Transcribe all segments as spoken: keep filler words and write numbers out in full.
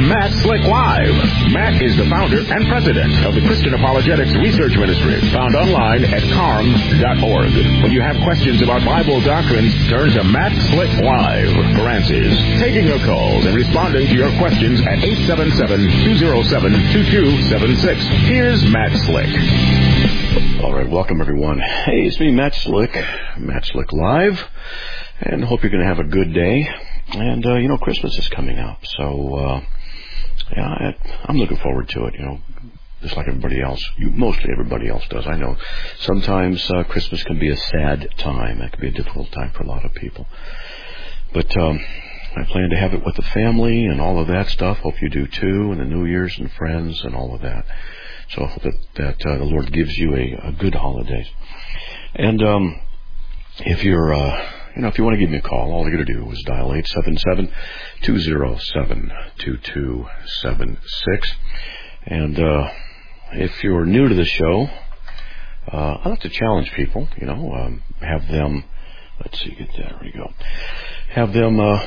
Matt Slick Live. Matt is the founder and president of the Christian Apologetics Research Ministry, found online at carm dot org. When you have questions about Bible doctrines, turn to Matt Slick Live for answers. Taking your calls and responding to your questions at eight seven seven, two zero seven, two two seven six. Here's Matt Slick. All right, welcome everyone. Hey, it's me, Matt Slick, Matt Slick Live, and hope you're going to have a good day. And, uh, you know, Christmas is coming up, so, uh, yeah, I, I'm looking forward to it, you know, just like everybody else. You, mostly everybody else does. I know sometimes uh, Christmas can be a sad time. It can be a difficult time for a lot of people. But um, I plan to have it with the family and all of that stuff. Hope you do too, and the New Year's and friends and all of that. So I hope that, that uh, the Lord gives you a, a good holidays. And um, if you're... Uh, You know, if you want to give me a call, all you got to do is dial eight seven seven, two zero seven, two two seven six. And uh, if you're new to the show, uh, I like to challenge people, you know, um, have them, let's see, get there, there we go. Have them, uh,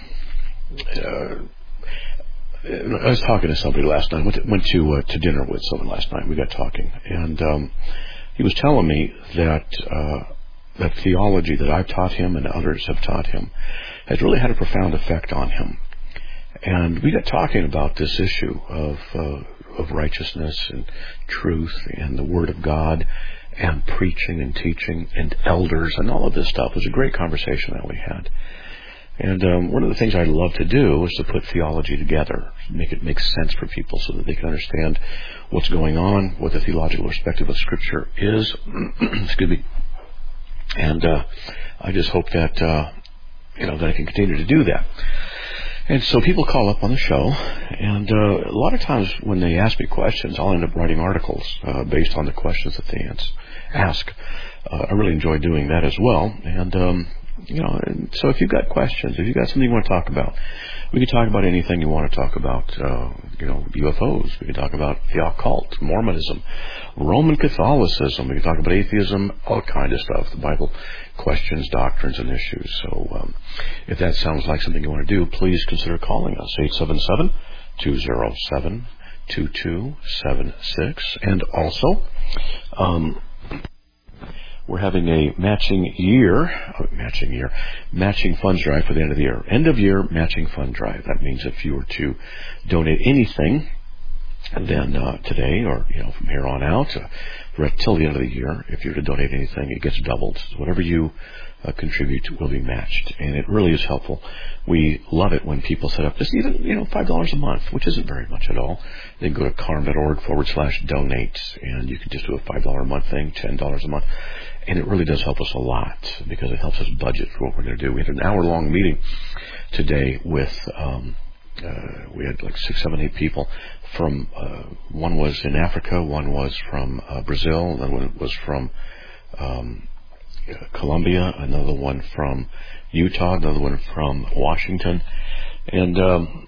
uh, I was talking to somebody last night, went to, went to, uh, to dinner with someone last night. We got talking, and um, he was telling me that, uh, that theology that I've taught him and others have taught him has really had a profound effect on him. And we got talking about this issue of uh, of righteousness and truth and the Word of God and preaching and teaching and elders and all of this stuff. It was a great conversation that we had. And um, one of the things I love to do is to put theology together, make it make sense for people so that they can understand what's going on, what the theological perspective of Scripture is. Excuse me. And uh, I just hope that, uh, you know, that I can continue to do that. And so people call up on the show, and uh, a lot of times when they ask me questions, I'll end up writing articles uh, based on the questions that they ask. Uh, I really enjoy doing that as well. And, um, you know, and so if you've got questions, if you've got something you want to talk about, we can talk about anything you want to talk about. Uh, you know, U F Os. We can talk about the occult, Mormonism, Roman Catholicism. We can talk about atheism, all kind of stuff. The Bible, questions, doctrines, and issues. So um, if that sounds like something you want to do, please consider calling us, eight seven seven, two zero seven, two two seven six. And also, um, we're having a matching year, oh, matching year, matching funds drive for the end of the year. End of year matching fund drive. That means if you were to donate anything, then uh, today or you know from here on out, uh, right till the end of the year, if you were to donate anything, it gets doubled. So whatever you uh, contribute will be matched, and it really is helpful. We love it when people set up just even you know five dollars a month, which isn't very much at all. They can go to carm dot org forward slash donate, and you can just do a five dollar a month thing, ten dollars a month. And it really does help us a lot because it helps us budget for what we're going to do. We had an hour-long meeting today with, um, uh, we had like six, seven, eight people from, uh, one was in Africa, one was from uh, Brazil, another one was from um, Colombia, another one from Utah, another one from Washington. And um,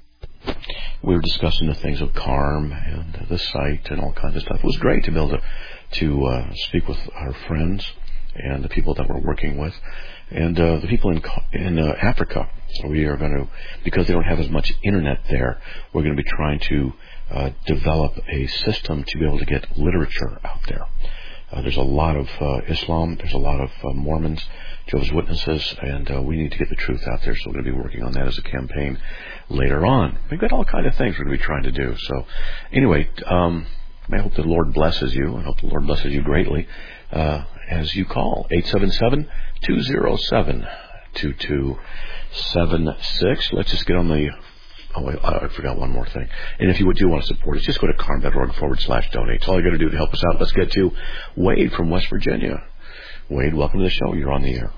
we were discussing the things of Carm and the site and all kinds of stuff. It was great to be able to to uh, speak with our friends and the people that we're working with. And uh, the people in in uh, Africa, we are going to, because they don't have as much internet there, we're going to be trying to uh, develop a system to be able to get literature out there. Uh, there's a lot of uh, Islam, there's a lot of uh, Mormons, Jehovah's Witnesses, and uh, we need to get the truth out there, so we're going to be working on that as a campaign later on. We've got all kinds of things we're going to be trying to do. So anyway, um, I hope the Lord blesses you. I hope the Lord blesses you greatly uh, as you call eight seven seven, two zero seven, two two seven six. Let's just get on the... Oh, wait, I forgot one more thing. And if you do want to support us, just go to carm dot org forward slash donate. It's all you got to do to help us out. Let's get to Wade from West Virginia. Wade, welcome to the show. You're on the air.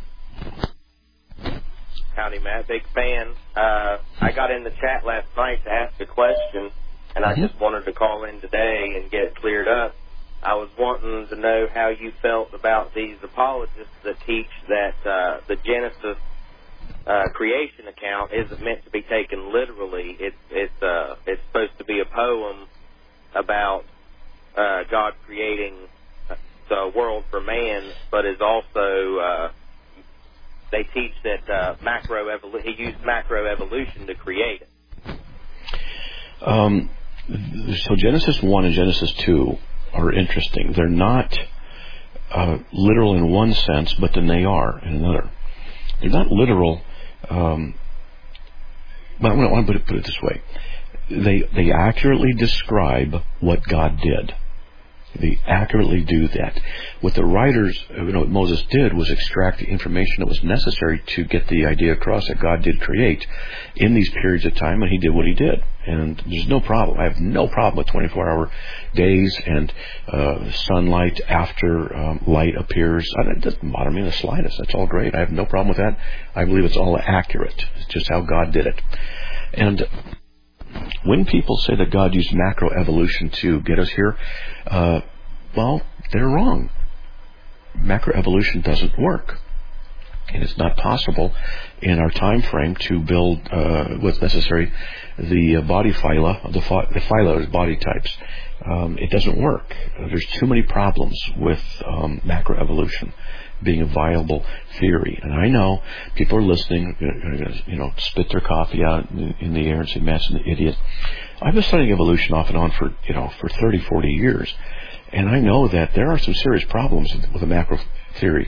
Howdy, Matt. Big fan. Uh, I got in the chat last night to ask a question, and I mm-hmm. just wanted to call in today and get it cleared up. I was wanting to know how you felt about these apologists that teach that uh, the Genesis uh, creation account isn't meant to be taken literally. It's it's uh, it's supposed to be a poem about uh, God creating the world for man, but is also uh, they teach that uh, macroevolution. He used macroevolution to create it. Um, so Genesis one and Genesis two are interesting. They're not uh, literal in one sense, but then they are in another. They're not literal. Um, but I want to put it, put it this way: they they accurately describe what God did. They accurately do that. What the writers, you know, what Moses did was extract the information that was necessary to get the idea across that God did create in these periods of time, and He did what He did. And there's no problem. I have no problem with twenty-four hour days and uh, sunlight after um, light appears. I don't, it doesn't bother me in the slightest. That's all great. I have no problem with that. I believe it's all accurate. It's just how God did it. And when people say that God used macroevolution to get us here, uh, well, they're wrong. Macroevolution doesn't work. And it's not possible in our time frame to build uh, what's necessary, the uh, body phyla, the, phy- the phyla is body types. Um, it doesn't work. There's too many problems with um, macroevolution being a viable theory. And I know people are listening, you know, spit their coffee out in, in the air and say, Matt's an idiot. I've been studying evolution off and on for, you know, for thirty, forty years. And I know that there are some serious problems with the macro theory.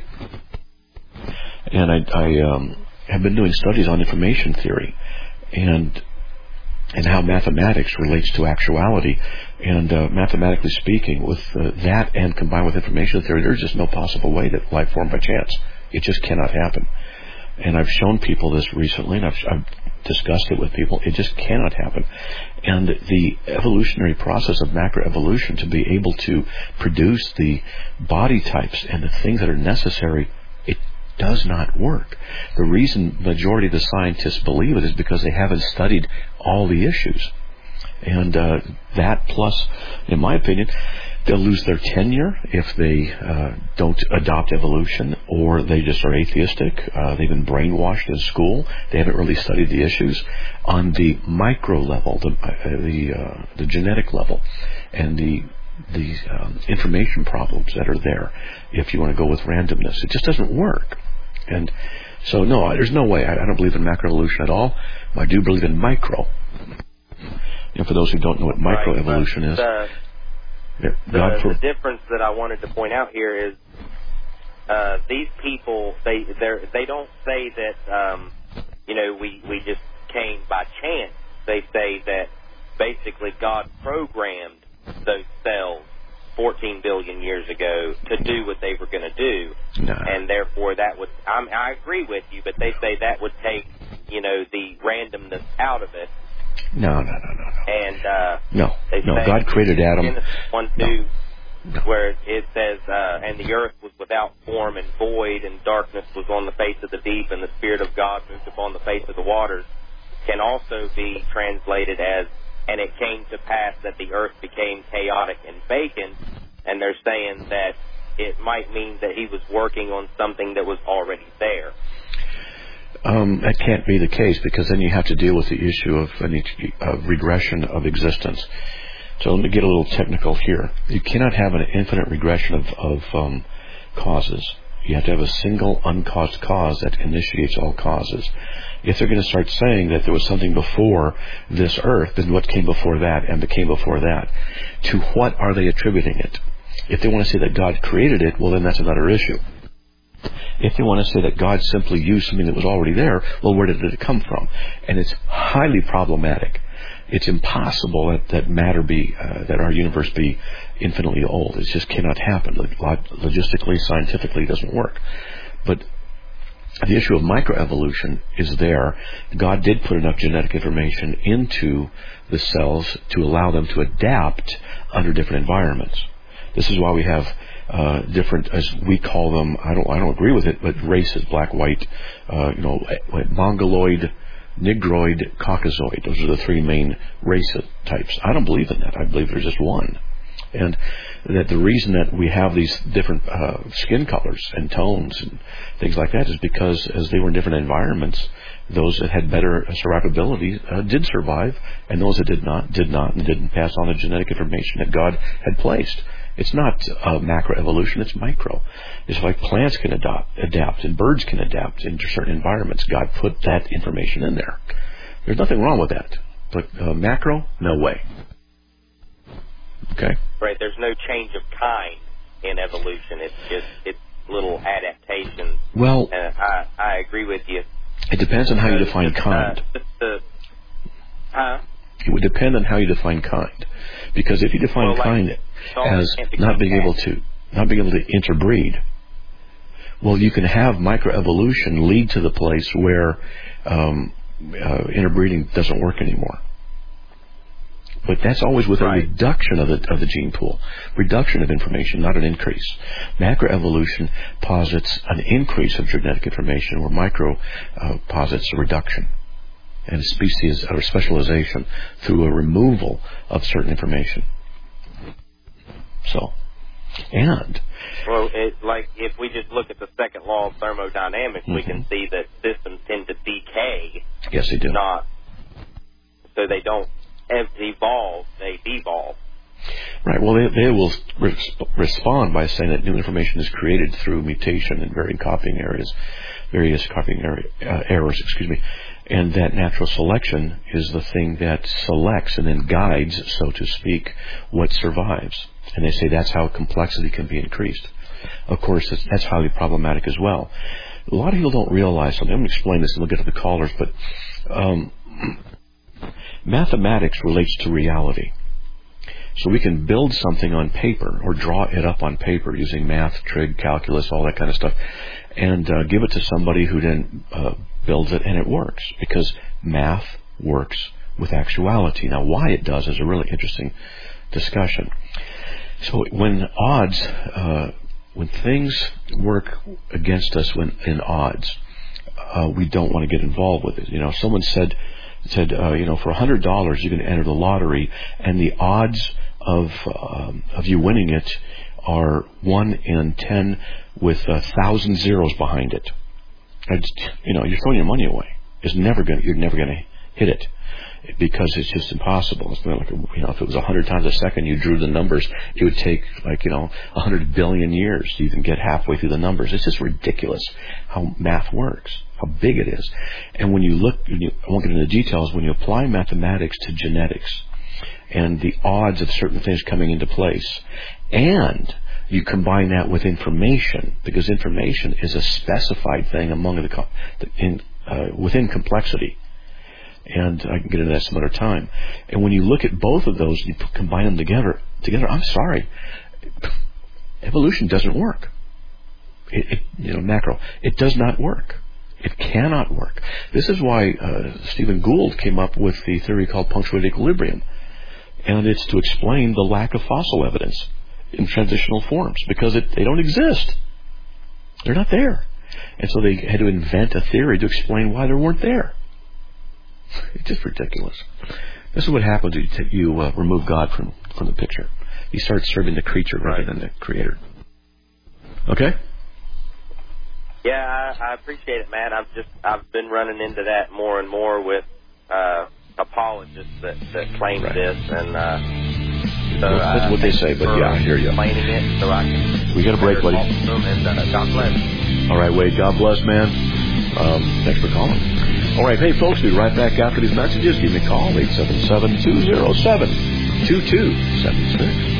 And I, I um, have been doing studies on information theory and and how mathematics relates to actuality. And uh, mathematically speaking, with uh, that and combined with information theory, there's just no possible way that life formed by chance. It just cannot happen. And I've shown people this recently, and I've, I've discussed it with people. It just cannot happen. And the evolutionary process of macroevolution, to be able to produce the body types and the things that are necessary, it does not work. The reason majority of the scientists believe it is because they haven't studied all the issues. And uh, that plus, in my opinion, they'll lose their tenure if they uh, don't adopt evolution, or they just are atheistic. Uh, they've been brainwashed in school. They haven't really studied the issues on the micro level, the uh, the, uh, the genetic level, and the the um, information problems that are there. If you want to go with randomness, it just doesn't work. And so, no, there's no way. I, I don't believe in macroevolution at all. I do believe in micro. And for those who don't know what microevolution right, is, the, yeah, the, for, the difference that I wanted to point out here is uh, these people, they they don't say that um, you know we we just came by chance. They say that basically God programmed those cells fourteen billion years ago to do what they were going to do, no. and therefore that would I'm, I agree with you, but they say that would take you know the randomness out of it. No, no, no, no, no. And uh, no, they no. say God created Adam. Genesis one no. two, no. where it says, uh, "And the earth was without form and void, and darkness was on the face of the deep, and the Spirit of God moved upon the face of the waters," can also be translated as, "And it came to pass that the earth became chaotic and vacant." And they're saying that it might mean that He was working on something that was already there. Um, that can't be the case, because then you have to deal with the issue of any uh, regression of existence. So let me get a little technical here. You cannot have an infinite regression of, of um, causes. You have to have a single uncaused cause that initiates all causes. If they're going to start saying that there was something before this earth, then what came before that and became before that? To what are they attributing it? If they want to say that God created it, well, then that's another issue. If they want to say that God simply used something that was already there, well, where did it come from? And it's highly problematic. It's impossible that, that matter be, uh, that our universe be infinitely old. It just cannot happen. Logistically, scientifically, it doesn't work. But the issue of microevolution is there. God did put enough genetic information into the cells to allow them to adapt under different environments. This is why we have uh, different, as we call them, I don't I don't agree with it, but races, black, white, uh, you know, Mongoloid, Negroid, Caucasoid. Those are the three main race types. I don't believe in that. I believe there's just one. And that the reason that we have these different uh, skin colors and tones and things like that is because as they were in different environments, those that had better survivability uh, did survive, and those that did not, did not, and didn't pass on the genetic information that God had placed. It's not uh, macroevolution, it's micro. It's like plants can adopt, adapt and birds can adapt into certain environments. God put that information in there. There's nothing wrong with that. But uh, macro, no way. Okay? Right, there's no change of kind in evolution. It's just, it's little adaptations. Well, and I, I agree with you. It depends on how you define just, kind. Uh, just the, huh? It would depend on how you define kind. Because if you define well, like, kind as not being able to not being able to interbreed, well, you can have microevolution lead to the place where um, uh, interbreeding doesn't work anymore. But that's always with right. a reduction of the of the gene pool, reduction of information, not an increase. Macroevolution posits an increase of genetic information, where micro uh, posits a reduction and a species or specialization through a removal of certain information. So, and well, it, like if we just look at the second law of thermodynamics, mm-hmm. we can see that systems tend to decay. Yes, they do. Not so they don't evolve; they devolve. Right. Well, they, they will res- respond by saying that new information is created through mutation in varying copying areas, various copying area, uh, errors. Excuse me. And that natural selection is the thing that selects and then guides, so to speak, what survives. And they say that's how complexity can be increased. Of course, that's, that's highly problematic as well. A lot of people don't realize something. I'm going to explain this and we'll get to the callers, but um, mathematics relates to reality. So we can build something on paper or draw it up on paper using math, trig, calculus, all that kind of stuff, and uh, give it to somebody who then uh, builds it, and it works because math works with actuality. Now, why it does is a really interesting discussion. So when odds, uh, when things work against us when in odds, uh, we don't want to get involved with it. You know, someone said, said, uh, you know, for a hundred dollars you can enter the lottery, and the odds of um, of you winning it are one in ten with a thousand zeros behind it. Just, you know, you're throwing your money away. It's never going. You're never going to hit it because it's just impossible. It's not like, you know, if it was a hundred times a second you drew the numbers, it would take like, you know, a hundred billion years to even get halfway through the numbers. It's just ridiculous how math works, how big it is. And when you look, you, I won't get into the details, when you apply mathematics to genetics and the odds of certain things coming into place, and you combine that with information, because information is a specified thing among the in, uh, within complexity. And I can get into that some other time. And when you look at both of those, you combine them together. Together, I'm sorry, evolution doesn't work. It, it, you know, macro, it does not work. It cannot work. This is why uh, Stephen Gould came up with the theory called punctuated equilibrium, and it's to explain the lack of fossil evidence in transitional forms, because it, they don't exist. They're not there. And so they had to invent a theory to explain why they weren't there. It's just ridiculous. This is what happens when you, take, you uh, remove God from, from the picture. You start serving the creature rather right. than the creator. Okay? Yeah, I, I appreciate it, Matt. I've just I've been running into that more and more with uh, apologists that, that claim right. this, and uh, so well, that's uh, what they say. But yeah, I hear you. Explaining it so I can. We got a break, buddy. And, uh, God bless. All right, Wade. God bless, man. Um, thanks for calling. All right, hey, folks, we'll be right back after these messages. Give me a call, eight seven seven, two zero seven, two two seven six.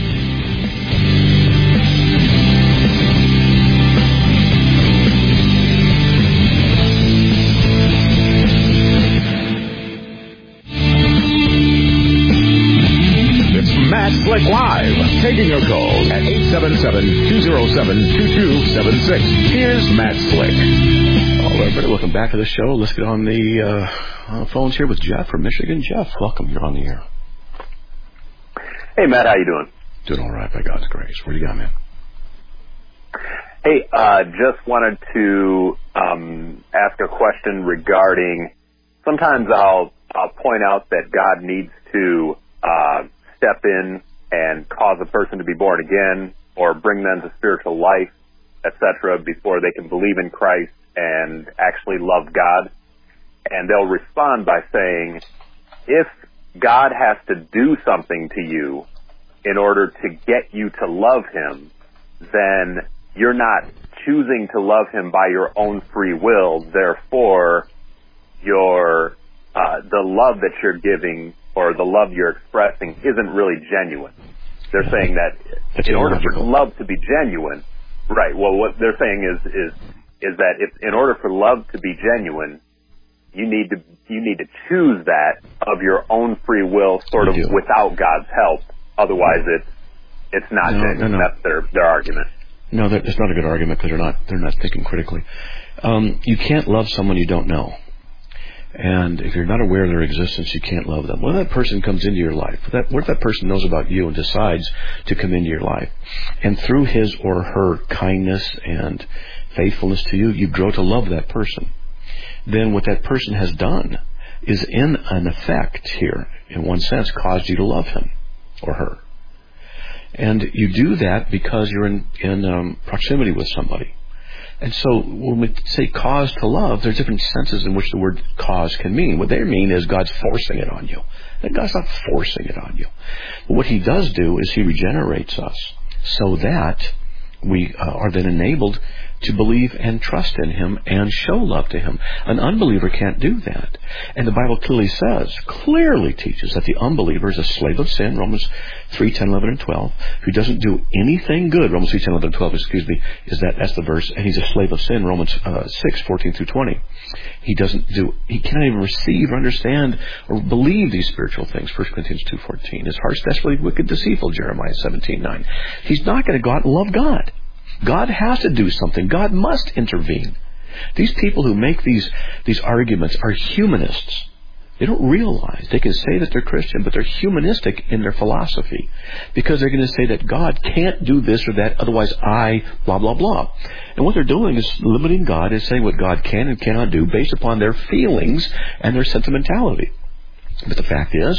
Matt Slick Live, taking your calls at eight seven seven, two zero seven, two two seven six. Here's Matt Slick. All right, everybody, welcome back to the show. Let's get on the uh, phones here with Jeff from Michigan. Jeff, welcome. You're on the air. Hey, Matt, how you doing? Doing all right, by God's grace. What do you got, man? Hey, uh, just wanted to um, ask a question regarding, sometimes I'll, I'll point out that God needs to uh, step in and cause a person to be born again or bring them to spiritual life, et cetera, before they can believe in Christ and actually love God. And they'll respond by saying, if God has to do something to you in order to get you to love him, then you're not choosing to love him by your own free will. Therefore, your uh, the love that you're giving or the love you're expressing isn't really genuine. They're saying that That's in order for illogical. love to be genuine, right? Well, what they're saying is is is that if in order for love to be genuine, you need to you need to choose that of your own free will, sort of You do. without God's help. Otherwise, it's it's not No, genuine. no, no. That's their their argument. No, that, it's not a good argument because they're not they're not thinking critically. Um, you can't love someone you don't know, and if you're not aware of their existence, you can't love them. When that person comes into your life, that, what if that person knows about you and decides to come into your life, and through his or her kindness and faithfulness to you, you grow to love that person. Then what that person has done is, in an effect here, in one sense, caused you to love him or her. And you do that because you're in, in um, proximity with somebody. And so when we say cause to love, there's different senses in which the word cause can mean. What they mean is God's forcing it on you. And God's not forcing it on you. But what he does do is he regenerates us so that we uh, are then enabled to believe and trust in him and show love to him. An unbeliever can't do that. And the Bible clearly says, clearly teaches that the unbeliever is a slave of sin, Romans three, ten, eleven, and twelve, who doesn't do anything good. Romans three, ten, eleven, and twelve, excuse me, is that, that's the verse. And he's a slave of sin, Romans uh, six, fourteen through twenty. He doesn't do, he cannot even receive or understand or believe these spiritual things, First Corinthians two, fourteen. His heart's desperately wicked, deceitful, Jeremiah seventeen, nine. He's not going to go out and love God. God has to do something. God must intervene. These people who make these these arguments are humanists. They don't realize they can say that they're Christian, but they're humanistic in their philosophy, because they're going to say that God can't do this or that, otherwise I blah blah blah. And what they're doing is limiting God and saying what God can and cannot do based upon their feelings and their sentimentality. But the fact is,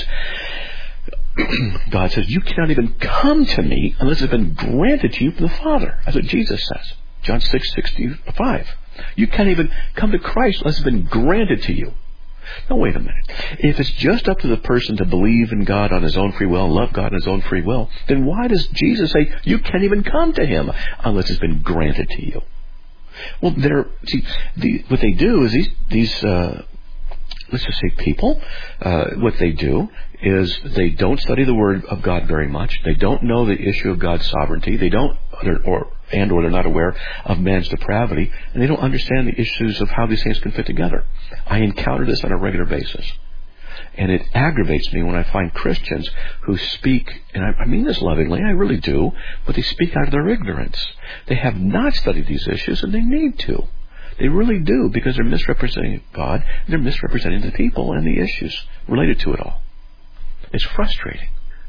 God says, you cannot even come to me unless it's been granted to you from the Father. That's what Jesus says. John six, sixty-five. You can't even come to Christ unless it's been granted to you. Now, wait a minute. If it's just up to the person to believe in God on his own free will and love God on his own free will, then why does Jesus say you can't even come to him unless it's been granted to you? Well, they're, see, the, what they do is these, these uh, let's just say people, uh, what they do is they don't study the Word of God very much. They don't know the issue of God's sovereignty. They don't, or and or they're not aware of man's depravity, and they don't understand the issues of how these things can fit together. I encounter this on a regular basis, and it aggravates me when I find Christians who speak, and I, I mean this lovingly, I really do, but they speak out of their ignorance. They have not studied these issues, and they need to. They really do, because they're misrepresenting God, and they're misrepresenting the people and the issues related to it all. It's frustrating.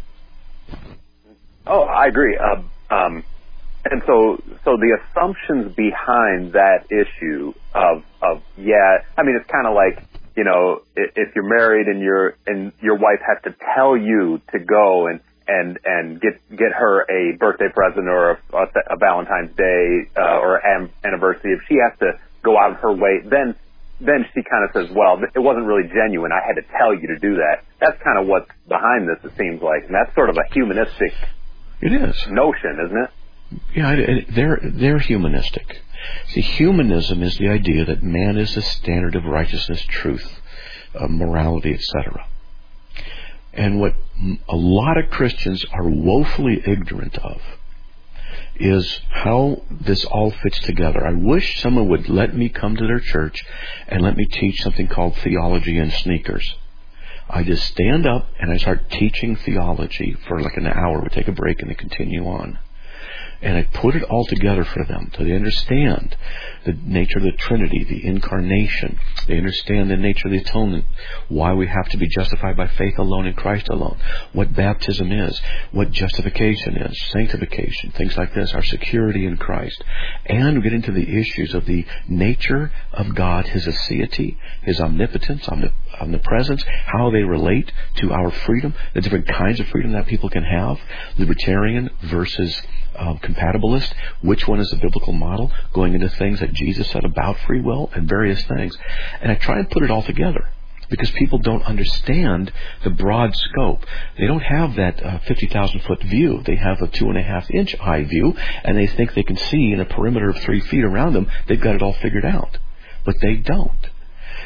Oh, I agree. Um, um, and so, so the assumptions behind that issue of, of yeah, I mean, it's kind of like, you know, if you're married and your and your wife has to tell you to go and and and get get her a birthday present or a, a Valentine's Day uh, or an anniversary, if she has to go out of her way, then then she kind of says, well, it wasn't really genuine. I had to tell you to do that. That's kind of what's behind this, it seems like. And that's sort of a humanistic it is. notion, isn't it? Yeah, it, they're, they're humanistic. See, humanism is the idea that man is the standard of righteousness, truth, uh, morality, et cetera. And what a lot of Christians are woefully ignorant of is how this all fits together. I wish someone would let me come to their church and let me teach something called theology in sneakers. I just stand up and I start teaching theology for like an hour. We take a break and they continue on. And I put it all together for them so they understand the nature of the Trinity, the incarnation. They understand the nature of the atonement, why we have to be justified by faith alone in Christ alone, what baptism is, what justification is, sanctification, things like this, our security in Christ. And we get into the issues of the nature of God, His aseity, His omnipotence, omnip- omnipresence, how they relate to our freedom, the different kinds of freedom that people can have, libertarian versus Um, compatibilist, which one is the biblical model, going into things that Jesus said about free will and various things. And I try and put it all together because people don't understand the broad scope. They don't have that uh, fifty thousand foot view. They have a two and a half inch high view, and they think they can see in a perimeter of three feet around them. They've got it all figured out. But they don't.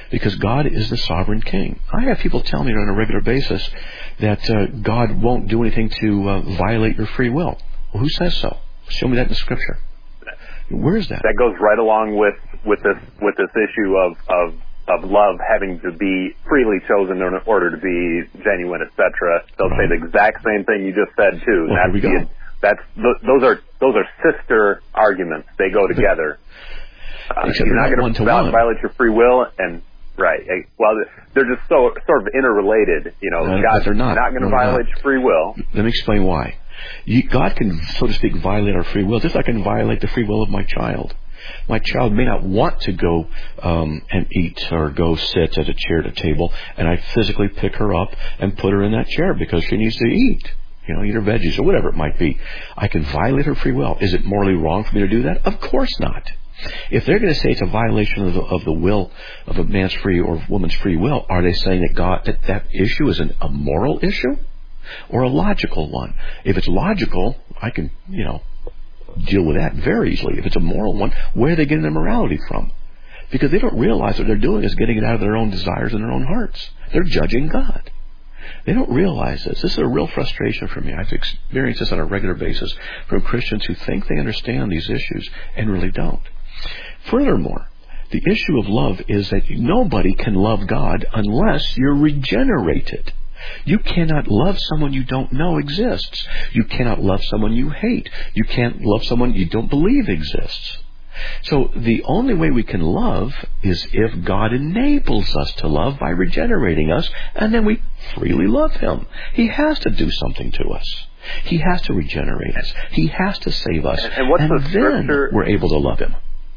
because God is the sovereign king. I have people tell me on a regular basis that uh, God won't do anything to uh, violate your free will. Well, who says so? Show me that in the Scripture. Where is that? That goes right along with, with this with this issue of, of of love having to be freely chosen in order to be genuine, et cetera. They'll right. say the exact same thing you just said too. Well, that's here we go. The, that's those are those are sister arguments. They go together. Uh, you're not going to violate your free will, and right. Well, they're just so sort of interrelated. You know, no, God's they're not, not going to no, violate not. your free will. Let me explain why. You, God can, so to speak, violate our free will, just like I can violate the free will of my child. My child may not want to go um, and eat or go sit at a chair at a table, and I physically pick her up and put her in that chair because she needs to eat. You know, eat her veggies or whatever it might be. I can violate her free will. Is it morally wrong for me to do that? Of course not. If they're going to say it's a violation of the, of the will of a man's free or woman's free will, are they saying that God that that issue is an, a moral issue or a logical one? If it's logical, I can, you know, deal with that very easily. If it's a moral one, where are they getting their morality from? Because they don't realize what they're doing is getting it out of their own desires and their own hearts. They're judging God. They don't realize this. This is a real frustration for me. I've experienced this on a regular basis from Christians who think they understand these issues and really don't. Furthermore, the issue of love is that nobody can love God unless you're regenerated. You cannot love someone you don't know exists. You cannot love someone you hate. You can't love someone you don't believe exists. So the only way we can love is if God enables us to love by regenerating us, and then we freely love Him. He has to do something to us. He has to regenerate us. He has to save us. And, and, what's and the then scripture? We're able to love Him.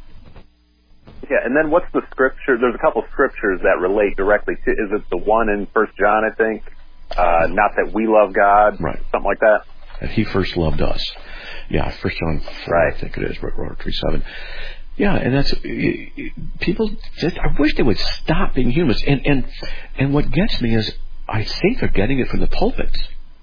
Yeah, and then what's the scripture? There's a couple scriptures that relate directly to. Is it the one in First John, I think? Uh, not that we love God, right? Something like that. That He first loved us. Yeah, First John four, right. I think it is, three seven. Yeah, and that's people. Just, I wish they would stop being humans. And and and what gets me is, I think they're getting it from the pulpits.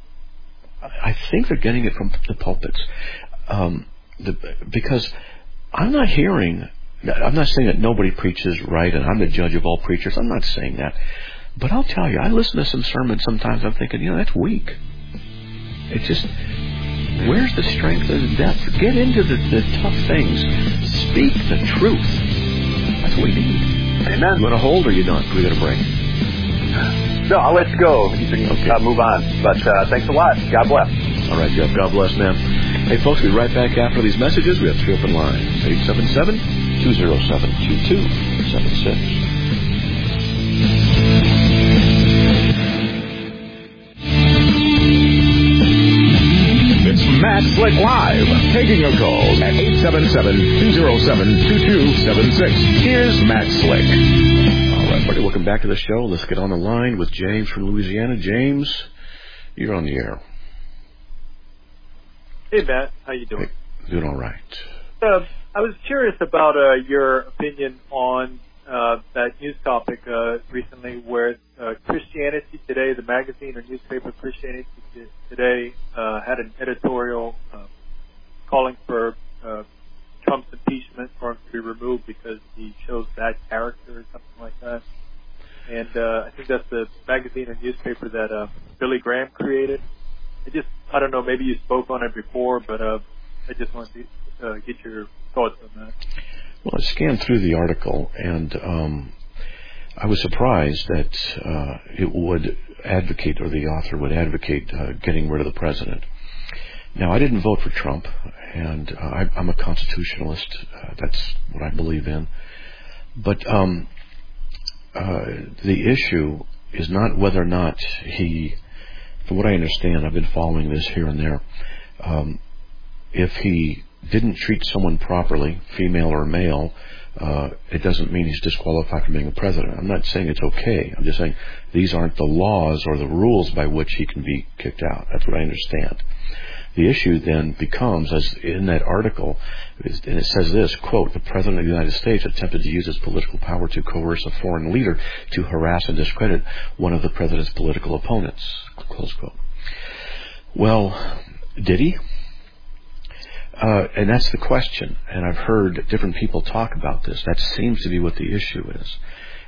I think they're getting it from the pulpits, um, the, because I'm not hearing. I'm not saying that nobody preaches right, and I'm the judge of all preachers. I'm not saying that. But I'll tell you, I listen to some sermons sometimes, I'm thinking, you know, that's weak. It's just, where's the strength and the depth? Get into the, the tough things. Speak the truth. That's what we need. Amen. You want to hold or you don't? We're going to break. No, I'll let you go. You can okay. uh, move on. But uh, thanks a lot. God bless. All right, Jeff. God bless, man. Hey, folks, we'll be right back after these messages. We have three open lines. eight seven seven, two zero seven, two two seven six. It's Matt Slick Live, taking your calls at eight seven seven, two zero seven, two two seven six. Here's Matt Slick. All right, buddy, welcome back to the show. Let's get on the line with James from Louisiana. James, you're on the air. Hey, Matt. How you doing? Hey, doing all right. Uh, I was curious about uh, your opinion on uh, that news topic uh, recently where uh, Christianity Today, the magazine or newspaper Christianity Today, uh, had an editorial uh, calling for uh, Trump's impeachment for him to be removed because he shows bad character or something like that. And uh, I think that's the magazine or newspaper that uh, Billy Graham created. I just, I don't know, maybe you spoke on it before, but uh, I just wanted to uh, get your thoughts on that. Well, I scanned through the article, and um, I was surprised that uh, it would advocate, or the author would advocate, uh, getting rid of the president. Now, I didn't vote for Trump, and uh, I, I'm a constitutionalist. Uh, that's what I believe in. But um, uh, the issue is not whether or not he, from what I understand, I've been following this here and there, um, if he didn't treat someone properly, female or male, uh, it doesn't mean he's disqualified from being a president. I'm not saying it's okay. I'm just saying these aren't the laws or the rules by which he can be kicked out. That's what I understand. The issue then becomes, as in that article, and it says this, quote, the President of the United States attempted to use his political power to coerce a foreign leader to harass and discredit one of the President's political opponents, close quote. Well, did he? Uh, and that's the question. And I've heard different people talk about this. That seems to be what the issue is.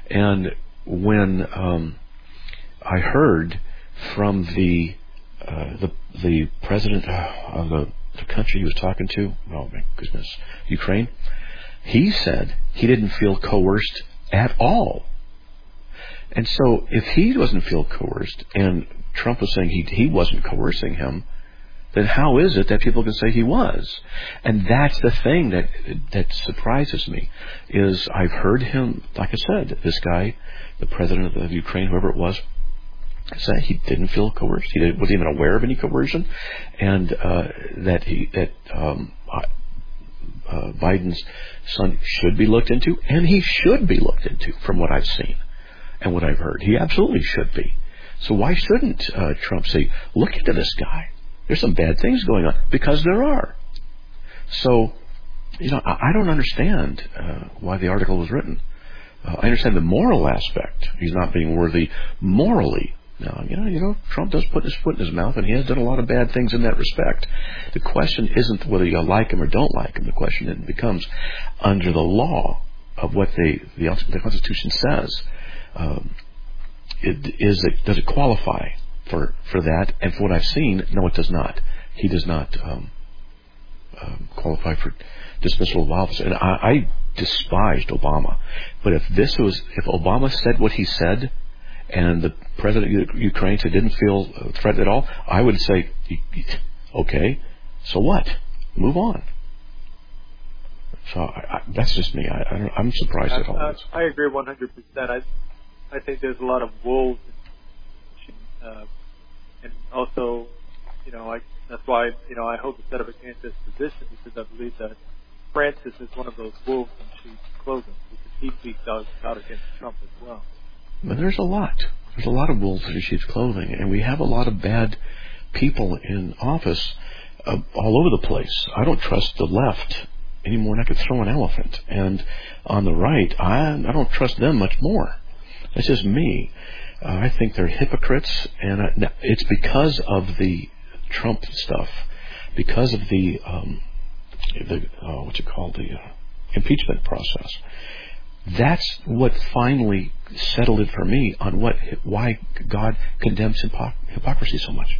And when um, I heard from the uh, the the president of the, the country he was talking to, oh my goodness, Ukraine, he said he didn't feel coerced at all. And so if he doesn't feel coerced, and Trump was saying he he wasn't coercing him, then how is it that people can say he was? And that's the thing that that surprises me, is I've heard him, like I said, this guy, the president of Ukraine, whoever it was, say he didn't feel coerced. He wasn't even aware of any coercion, and uh, that he that um, uh, Biden's son should be looked into, and he should be looked into from what I've seen and what I've heard. He absolutely should be. So why shouldn't uh, Trump say, look into this guy? There's some bad things going on, because there are. So, you know, I, I don't understand uh, why the article was written. Uh, I understand the moral aspect. He's not being worthy morally. Now, you know, you know, Trump does put his foot in his mouth, and he has done a lot of bad things in that respect. The question isn't whether you like him or don't like him. The question then becomes, under the law of what they, the, the Constitution says, um, it, is it, does it qualify for for that? And for what I've seen, no, it does not. He does not um, um, qualify for dismissal of office. And I, I despised Obama, but if this was, if Obama said what he said, and the president of Ukraine said didn't feel threatened at all, I would say, okay, so what? Move on. So I, I, that's just me. I, I don't, I'm surprised I, at all I, this. I agree one hundred percent. I I think there's a lot of wolves, uh, and also, you know, I, that's why, you know, I hold the set of against this position, because I believe that Francis is one of those wolves in sheep's clothing, because he speaks out, out against Trump as well. But there's a lot. There's a lot of wolves in sheep's clothing, and we have a lot of bad people in office uh, all over the place. I don't trust the left any more than I could throw an elephant. And on the right, I, I don't trust them much more. That's just me. Uh, I think they're hypocrites, and I, it's because of the Trump stuff, because of the, um, the uh, what's it called, the uh, impeachment process. That's what finally settled it for me on what why God condemns hypocr- hypocrisy so much.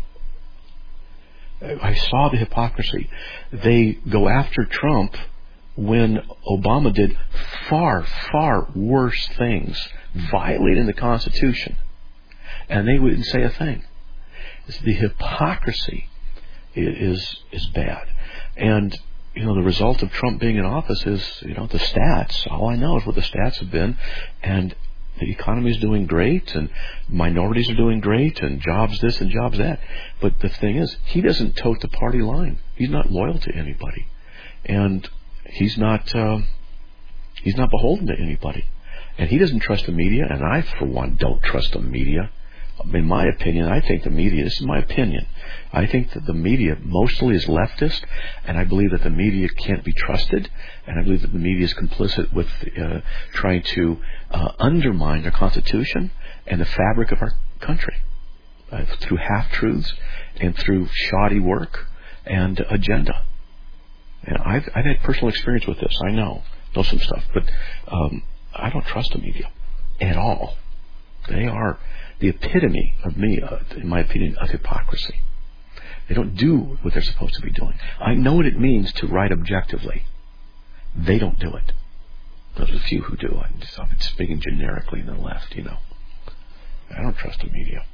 I saw the hypocrisy. They go after Trump when Obama did far, far worse things, violating the Constitution, and they wouldn't say a thing. The hypocrisy is is bad, and you know the result of Trump being in office is, you know, the stats. All I know is what the stats have been, and the economy is doing great, and minorities are doing great, and jobs this and jobs that. But the thing is, he doesn't tote the party line. He's not loyal to anybody, and he's not uh, he's not beholden to anybody, and he doesn't trust the media. And I, for one, don't trust the media. In my opinion, I think the media, this is my opinion, I think that the media mostly is leftist, and I believe that the media can't be trusted, and I believe that the media is complicit with uh, trying to uh, undermine our Constitution and the fabric of our country uh, through half-truths and through shoddy work and agenda. And I've, I've had personal experience with this. I know, know some stuff, but um, I don't trust the media at all. They are the epitome of me, uh, in my opinion, of hypocrisy. They don't do what they're supposed to be doing. I know what it means to write objectively. They don't do it. There's a few who do. I'm, just, I'm speaking generically in the left, you know. I don't trust the media.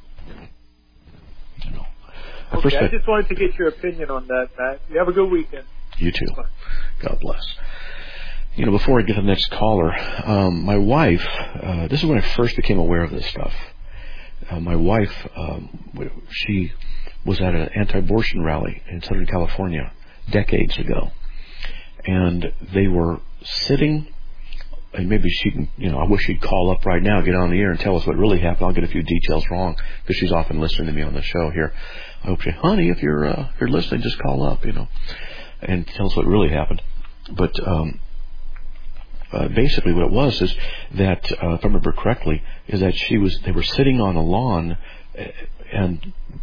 You know. Okay, First, I just wanted to get your opinion on that, Matt. You have a good weekend. You too. God bless. You know, before I get to the next caller, um, my wife, uh, this is when I first became aware of this stuff. Uh, my wife, um, she was at an anti-abortion rally in Southern California decades ago. And they were sitting, and maybe she can, you know, I wish she'd call up right now, get on the air and tell us what really happened. I'll get a few details wrong, because she's often listening to me on the show here. I hope she, honey, if you're, uh, if you're listening, just call up, you know, and tell us what really happened. But, um, Uh, basically what it was is that, uh, if I remember correctly, is that she was, they were sitting on a lawn, uh, and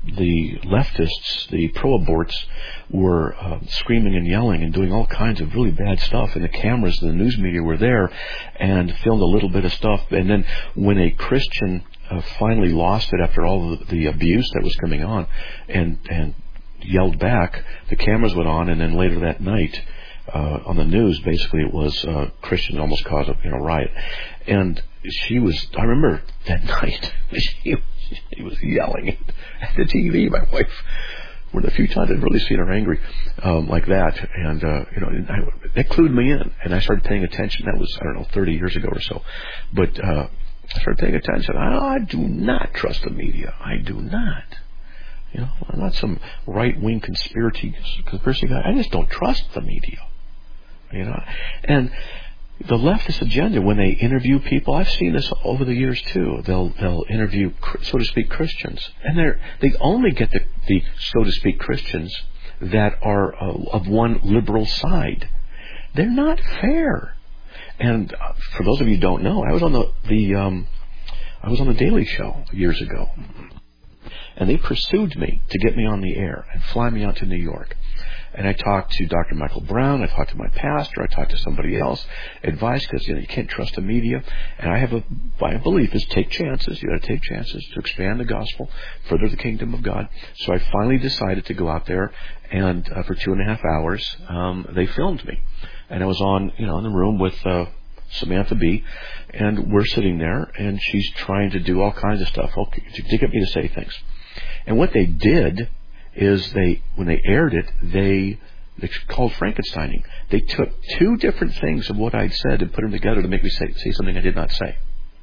the leftists, the pro-aborts, were uh, screaming and yelling and doing all kinds of really bad stuff, and the cameras, the news media were there and filmed a little bit of stuff. And then when a Christian uh, finally lost it after all the, the abuse that was coming on and, and yelled back, the cameras went on, and then later that night uh, on the news, basically it was uh, Christians almost caused a you know, riot. And she was, I remember that night, she He was yelling at the T V. My wife, one of the few times I've really seen her angry um, like that, and uh, you know, I, that clued me in, and I started paying attention. That was I don't know, thirty years ago or so, but uh, I started paying attention. I, I do not trust the media. I do not. You know, I'm not some right-wing conspiracy conspiracy guy. I just don't trust the media. You know, and the leftist agenda, when they interview people, I've seen this over the years too. They'll they'll interview, so to speak, Christians, and they they only get the, the so to speak Christians that are uh, of one liberal side. They're not fair. And uh, for those of you who don't know, I was on the the um, I was on the Daily Show years ago, and they pursued me to get me on the air and fly me out to New York. And I talked to Doctor Michael Brown, I talked to my pastor, I talked to somebody else, advice, because you know, you can't trust the media. And I have a, my belief is take chances. You got to take chances to expand the gospel, further the kingdom of God. So I finally decided to go out there, and uh, for two and a half hours, um, they filmed me. And I was on, you know, in the room with uh, Samantha Bee, and we're sitting there, and she's trying to do all kinds of stuff okay, to get me to say things. And what they did is they, when they aired it, they, it's called Frankensteining. They took two different things of what I'd said and put them together to make me say, say something I did not say.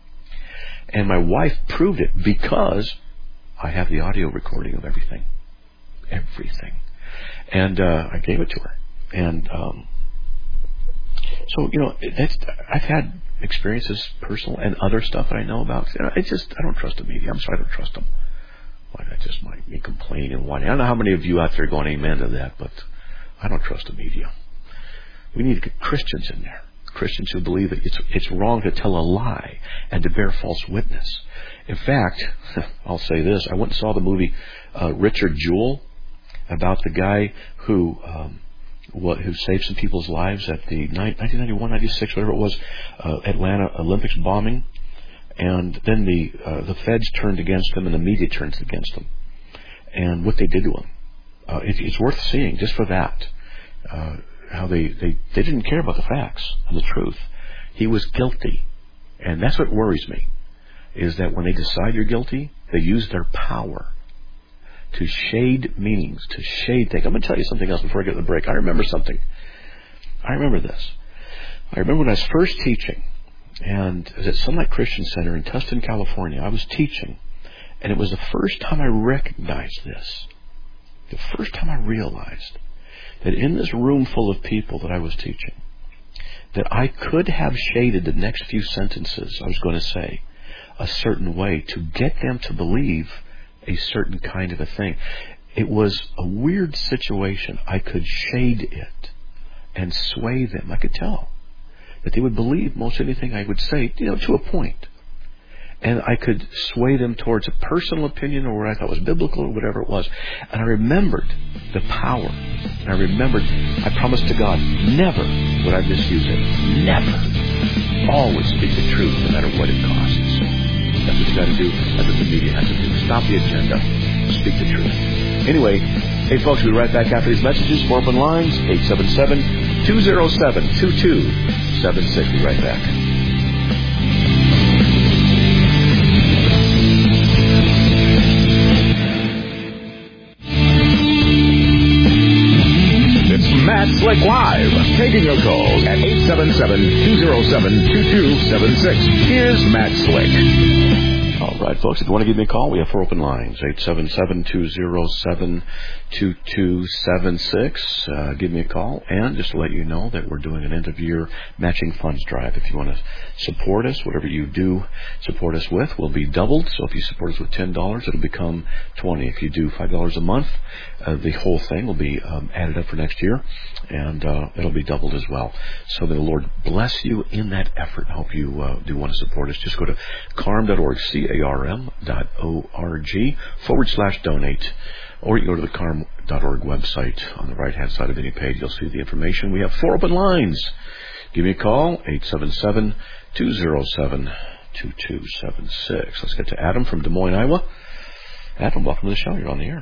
And my wife proved it because I have the audio recording of everything. Everything. And uh, I gave it to her. And um, so, you know, that's, I've had experiences, personal and other stuff that I know about. You know, I just, I don't trust the media. I'm sorry, I don't trust them. Well, that just might be complaining and whining. I don't know how many of you out there are going amen to that, but I don't trust the media. We need to get Christians in there. Christians who believe that it's, it's wrong to tell a lie and to bear false witness. In fact, I'll say this. I went and saw the movie uh, Richard Jewell about the guy who um, what, who saved some people's lives at the nineteen ninety-one, ninety-six, whatever it was, uh, Atlanta Olympics bombing. And then the uh, the feds turned against him, and the media turns against him. And what they did to him, uh, it, it's worth seeing just for that. Uh, how they, they, they didn't care about the facts and the truth. He was guilty. And that's what worries me, is that when they decide you're guilty, they use their power to shade meanings, to shade things. I'm going to tell you something else before I get to the break. I remember something. I remember this. I remember when I was first teaching, and it was at Sunlight Christian Center in Tustin, California. I was teaching, and it was the first time I recognized this. The first time I realized that in this room full of people that I was teaching, that I could have shaded the next few sentences I was going to say a certain way to get them to believe a certain kind of a thing. It was a weird situation. I could shade it and sway them. I could tell that they would believe most anything I would say, you know, to a point. And I could sway them towards a personal opinion or what I thought was biblical or whatever it was. And I remembered the power. And I remembered, I promised to God, never would I misuse it. Never. Always speak the truth, no matter what it costs. That's what you got to do. That's what the media has to do. Stop the agenda. Speak the truth. Anyway, hey folks, we'll be right back after these messages. More open lines, eight seven seven, two oh seven, two two seven six. Be right back. It's Matt Slick Live, taking your calls at eight seven seven, two oh seven, two two seven six. Here's Matt Slick. All right, folks, if you want to give me a call, we have four open lines, eight seven seven, two oh seven, two two seven six. Uh, give me a call. And just to let you know that we're doing an end of year matching funds drive. If you want to support us, whatever you do support us with will be doubled. So if you support us with ten dollars, it'll become twenty dollars. If you do five dollars a month, uh, the whole thing will be um, added up for next year, and uh, it'll be doubled as well. So may the Lord bless you in that effort. I hope you uh, do want to support us. Just go to carm dot org, C A r m dot org forward slash donate. Or you can go to the carm dot org website. On the right-hand side of any page, you'll see the information. We have four open lines. Give me a call, eight seven seven, two zero seven, two two seven six. Let's get to Adam from Des Moines, Iowa. Adam, welcome to the show. You're on the air.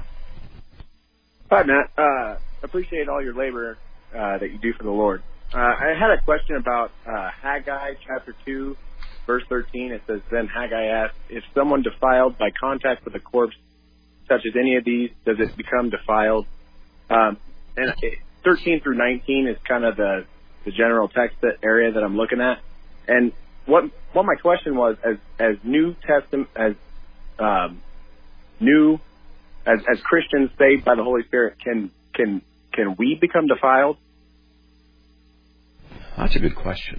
Hi, Matt. Uh, appreciate all your labor uh, that you do for the Lord. Uh, I had a question about uh, Haggai chapter two, verse thirteen. It says, then Haggai asked, if someone defiled by contact with a corpse touches any of these, does it become defiled? Um, and it, thirteen through nineteen is kind of the, the general text that area that I'm looking at. And what what my question was, as as New Testament, as um, new as as Christians saved by the Holy Spirit, can can can we become defiled? That's a good question.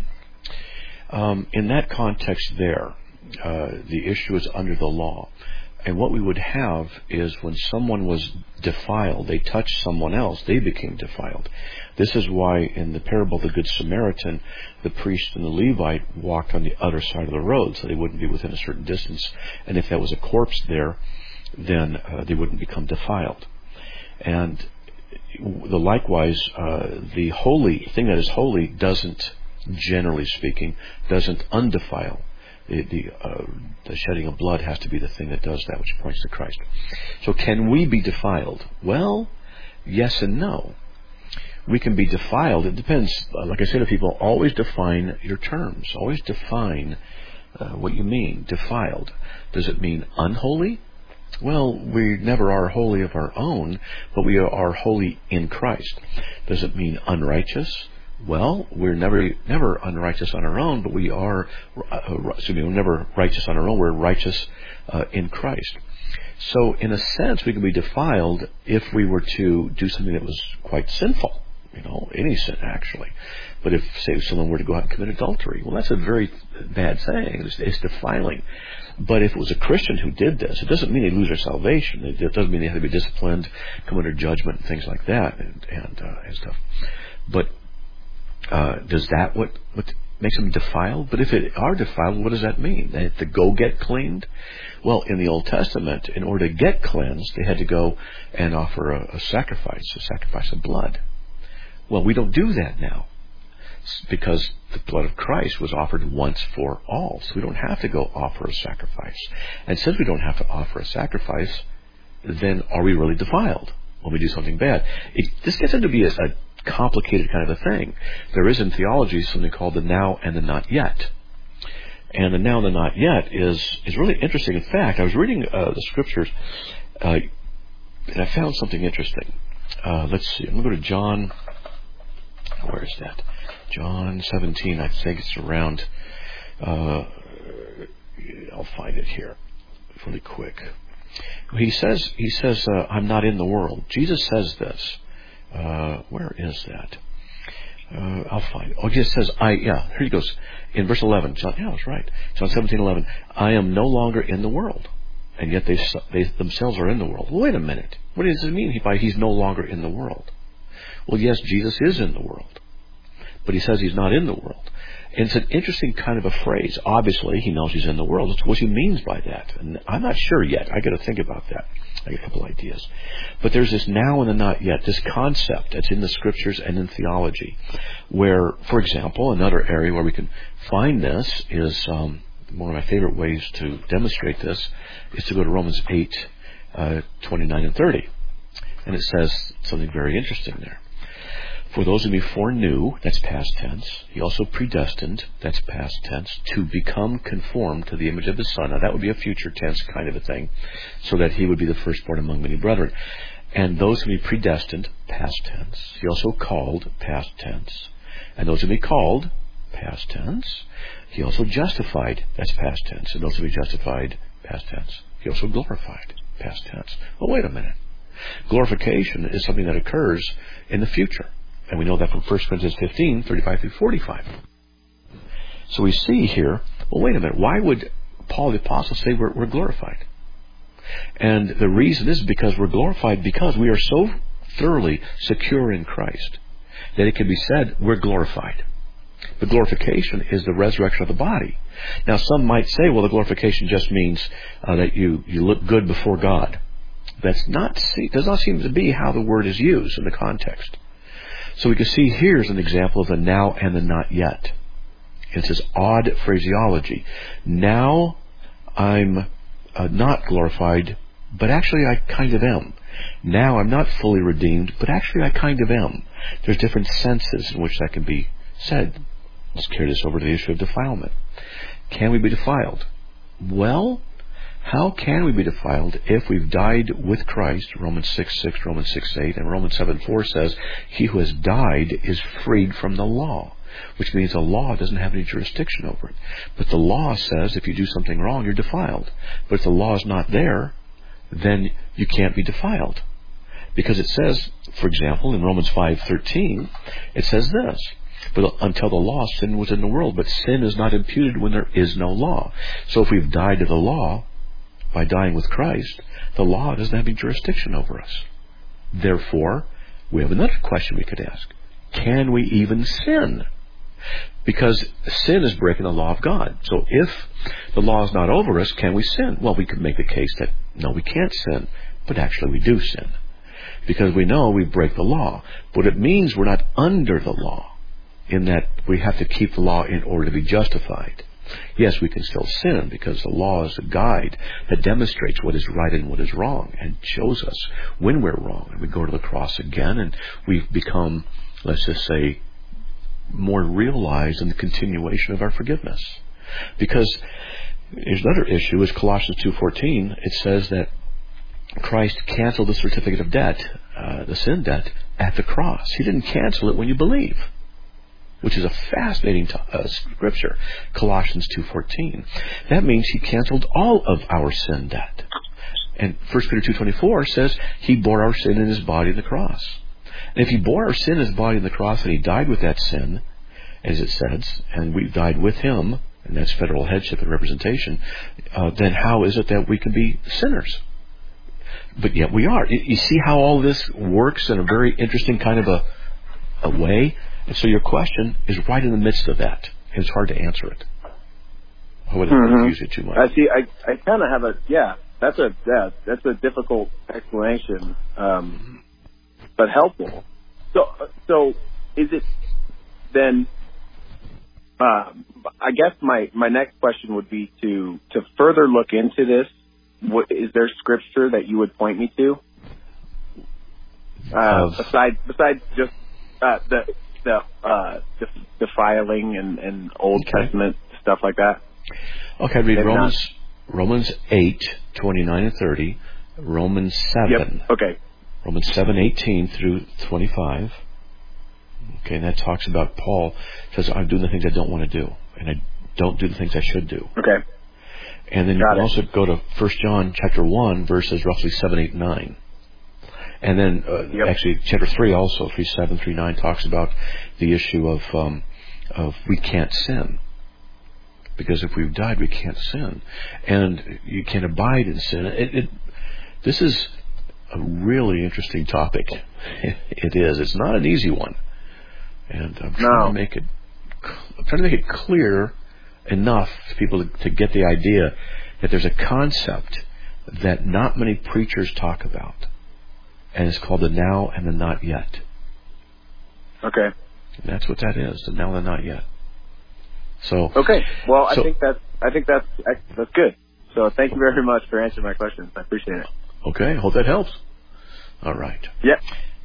Um, in that context there, uh, the issue is under the law. And what we would have is when someone was defiled, they touched someone else, they became defiled. This is why in the parable of the Good Samaritan, the priest and the Levite walked on the other side of the road, so they wouldn't be within a certain distance. And if there was a corpse there, then uh, they wouldn't become defiled. And the likewise, uh, the holy thing that is holy doesn't, generally speaking, doesn't undefile. The the, uh, the shedding of blood has to be the thing that does that, which points to Christ. So can we be defiled? Well, yes and no. We can be defiled. It depends. Like I say to people, always define your terms. Always define uh, what you mean. Defiled. Does it mean unholy? Well, we never are holy of our own, but we are holy in Christ. Does it mean unrighteous? Well, we're never never unrighteous on our own, but we are, uh, excuse me, we're never righteous on our own. We're righteous uh, in Christ. So, in a sense, we can be defiled if we were to do something that was quite sinful. You know, any sin, actually. But if, say, someone were to go out and commit adultery, well, that's a very bad thing. It's, it's defiling. But if it was a Christian who did this, it doesn't mean they lose their salvation. It, it doesn't mean they have to be disciplined, come under judgment, and things like that, and and, uh, and stuff. But uh, does that what what makes them defiled? But if they are defiled, what does that mean? They have to go get cleaned? Well, in the Old Testament, in order to get cleansed, they had to go and offer a, a sacrifice, a sacrifice of blood. Well, we don't do that now because the blood of Christ was offered once for all. So we don't have to go offer a sacrifice. And since we don't have to offer a sacrifice, then are we really defiled when we do something bad? It, this gets into be a, a complicated kind of a thing. There is in theology something called the now and the not yet. And the now and the not yet is, is really interesting. In fact, I was reading uh, the scriptures uh, and I found something interesting. Uh, let's see. I'm going to go to John. Where is that? John seventeen, I think it's around, uh, I'll find it here really quick. He says, he says, uh, I'm not in the world. Jesus says this. Uh, where is that? Uh, I'll find it. Oh, Jesus says, I, yeah, here he goes. In verse eleven, John, yeah, that's right. John seventeen eleven. I am no longer in the world, and yet they, they themselves are in the world. Well, wait a minute. What does it mean by he's no longer in the world? Well, yes, Jesus is in the world, but he says he's not in the world. And it's an interesting kind of a phrase. Obviously, he knows he's in the world. It's what he means by that. And I'm not sure yet. I got to think about that. I got a couple ideas. But there's this now and the not yet, this concept that's in the scriptures and in theology, where, for example, another area where we can find this is um, one of my favorite ways to demonstrate this is to go to Romans eight, uh, twenty-nine and thirty. And it says something very interesting there. For those whom he foreknew, that's past tense, he also predestined, that's past tense, to become conformed to the image of his Son. Now that would be a future tense kind of a thing, so that he would be the firstborn among many brethren. And those whom he predestined, past tense, he also called, past tense. And those whom he called, past tense, he also justified, that's past tense. And those whom he justified, past tense, he also glorified, past tense. Well, wait a minute. Glorification is something that occurs in the future. And we know that from First Corinthians fifteen, thirty-five through forty-five. So we see here, well, wait a minute, why would Paul the Apostle say we're, we're glorified? And the reason is because we're glorified because we are so thoroughly secure in Christ that it can be said we're glorified. The glorification is the resurrection of the body. Now, some might say, well, the glorification just means uh, that you, you look good before God. That's not, does not seem to be how the word is used in the context. So we can see here's an example of the now and the not yet. It's this odd phraseology. Now I'm uh, not glorified, but actually I kind of am. Now I'm not fully redeemed, but actually I kind of am. There's different senses in which that can be said. Let's carry this over to the issue of defilement. Can we be defiled? Well, how can we be defiled if we've died with Christ? Romans six six, Romans six eight, and Romans seven four says, he who has died is freed from the law, which means the law doesn't have any jurisdiction over it. But the law says if you do something wrong, you're defiled. But if the law is not there, then you can't be defiled. Because it says, for example, in Romans five thirteen, it says this, but until the law, sin was in the world, but sin is not imputed when there is no law. So if we've died to the law, by dying with Christ, the law doesn't have any jurisdiction over us. Therefore, we have another question we could ask. Can we even sin? Because sin is breaking the law of God. So if the law is not over us, can we sin? Well, we could make the case that, no, we can't sin, but actually we do sin. Because we know we break the law. But it means we're not under the law, in that we have to keep the law in order to be justified. Yes, we can still sin because the law is a guide that demonstrates what is right and what is wrong and shows us when we're wrong. And we go to the cross again and we've become, let's just say, more realized in the continuation of our forgiveness. Because there's another issue, is Colossians two fourteen. It says that Christ canceled the certificate of debt, uh, the sin debt, at the cross. He didn't cancel it when you believe, which is a fascinating t- uh, scripture, Colossians two fourteen. That means he canceled all of our sin debt. And First Peter two twenty-four says he bore our sin in his body on the cross. And if he bore our sin in his body on the cross and he died with that sin, as it says, and we died with him, and that's federal headship and representation, uh, then how is it that we can be sinners? But yet we are. You see how all this works in a very interesting kind of a, a way? And so your question is right in the midst of that. And it's hard to answer it. I wouldn't mm-hmm. confuse it too much. I see. I, I kind of have a, yeah, that's a, yeah, that's a difficult explanation, um, but helpful. So, so is it then, uh, I guess my, my next question would be to, to further look into this. What, is there scripture that you would point me to? Uh, uh, besides, besides just, uh, the, the, uh, def- defiling and, and Old okay. Testament stuff like that? Okay, I'd read Maybe Romans, not. Romans eight, twenty-nine and thirty, Romans seven. Yep. Okay. Romans seven, eighteen through twenty-five. Okay, and that talks about Paul says, I'm doing the things I don't want to do, and I don't do the things I should do. Okay. And then Got you can it. also go to First John chapter one, verses roughly seven, eight, nine. And then uh, yep. actually chapter three also, three, seven, three, nine talks about the issue of um, of we can't sin. Because if we've died, we can't sin. And you can't abide in sin. It, it, this is a really interesting topic. It is. It's not an easy one. And I'm trying no. to make it I'm trying to make it clear enough for people to, to get the idea that there's a concept that not many preachers talk about. And it's called the now and the not yet. Okay. And that's what that is, the now and the not yet. So okay, well, so, I think that's I think that's that's good. So thank you very much for answering my questions. I appreciate it. Okay, hope that helps. All right. Yep.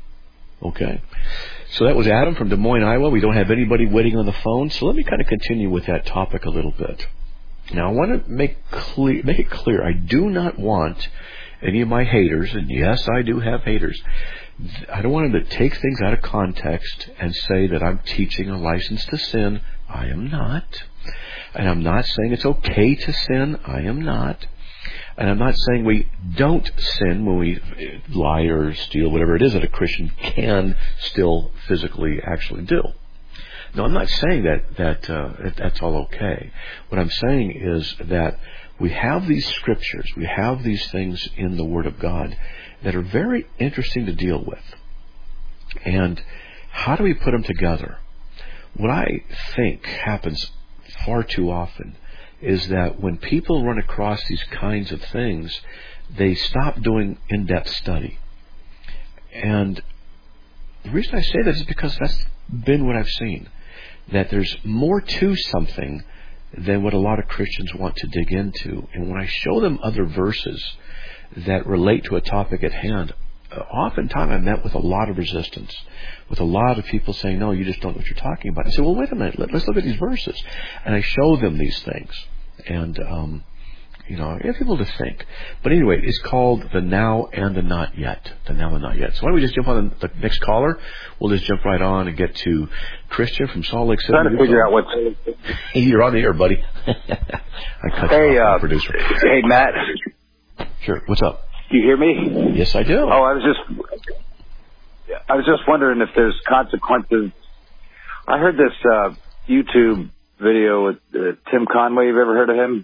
Okay. So that was Adam from Des Moines, Iowa. We don't have anybody waiting on the phone, so let me kind of continue with that topic a little bit. Now, I want to make clear, make it clear, I do not want any of my haters, and yes, I do have haters, I don't want them to take things out of context and say that I'm teaching a license to sin. I am not. And I'm not saying it's okay to sin. I am not. And I'm not saying we don't sin when we lie or steal, whatever it is that a Christian can still physically actually do. No, I'm not saying that that uh, that's all okay. What I'm saying is that we have these scriptures, we have these things in the Word of God that are very interesting to deal with. And how do we put them together? what I think happens far too often is that when people run across these kinds of things, they stop doing in-depth study. And the reason I say that is because that's been what I've seen, that there's more to something than what a lot of Christians want to dig into. And when I show them other verses that relate to a topic at hand, oftentimes I'm met with a lot of resistance, with a lot of people saying, no, you just don't know what you're talking about. I say, well, wait a minute, let's look at these verses. And I show them these things. And, um, you know, I get people to think. But anyway, it's called The Now and the Not Yet. The Now and Not Yet. So why don't we just jump on the next caller? We'll just jump right on and get to Christian from Salt Lake City. Trying to figure out what's... Hey, you're on the air, buddy. I cut hey, you off, uh, producer. Hey, Matt. Sure. What's up? Do you hear me? Yes, I do. Oh, I was just, I was just wondering if there's consequences. I heard this uh, YouTube video with uh, Tim Conway. You've ever heard of him?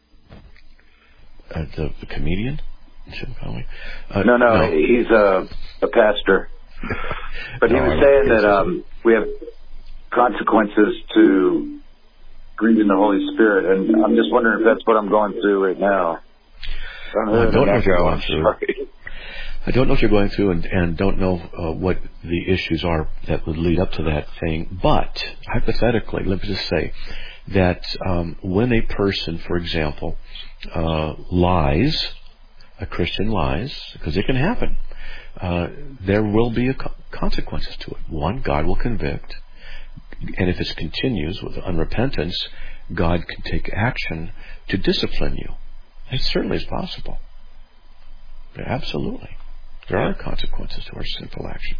Uh, the, the comedian, Tim Conway. Uh, no, no, no, he's a, a pastor. But he no, was saying that um, we have consequences to grieving the Holy Spirit, and I'm just wondering if that's what I'm going through right now. I don't know what you're going through. I don't know what you're going through, and, and don't know uh, what the issues are that would lead up to that thing. But hypothetically, let me just say that um, when a person, for example, uh, lies, a Christian lies, because it can happen, uh, there will be a co- consequences to it. One, God will convict, and if it continues with unrepentance, God can take action to discipline you. It certainly is possible. Absolutely. There are consequences to our sinful actions.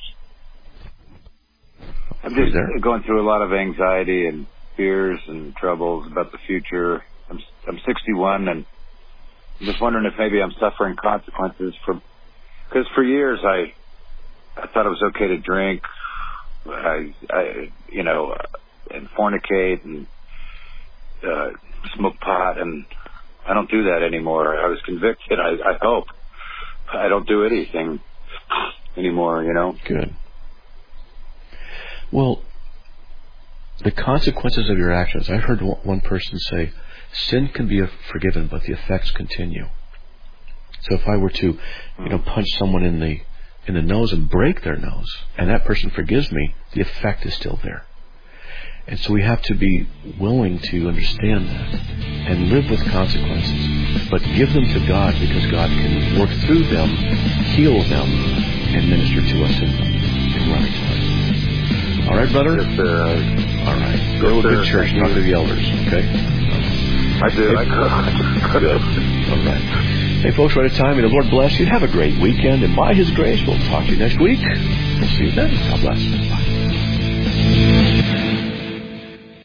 I'm just going through a lot of anxiety and fears and troubles about the future. I'm I'm sixty-one, and I'm just wondering if maybe I'm suffering consequences from... Because for years I I thought it was okay to drink, I, I you know, and fornicate and uh, smoke pot, and I don't do that anymore. I was convicted. I, I hope I don't do anything anymore, you know. Good. Well, the consequences of your actions. I heard one person say, sin can be forgiven, but the effects continue. So if I were to, you know, punch someone in the in the nose and break their nose, and that person forgives me, the effect is still there. And so we have to be willing to understand that and live with consequences, but give them to God, because God can work through them, heal them, and minister to us in, in right time. All right, brother? Yes, sir. All right. Go to a good church, talk to the elders, okay? I do. Hey, I could. Good. All right. Hey, folks, we're out of time. May the Lord bless you. Have a great weekend, and by His grace, we'll talk to you next week. We'll see you then. God bless. Bye.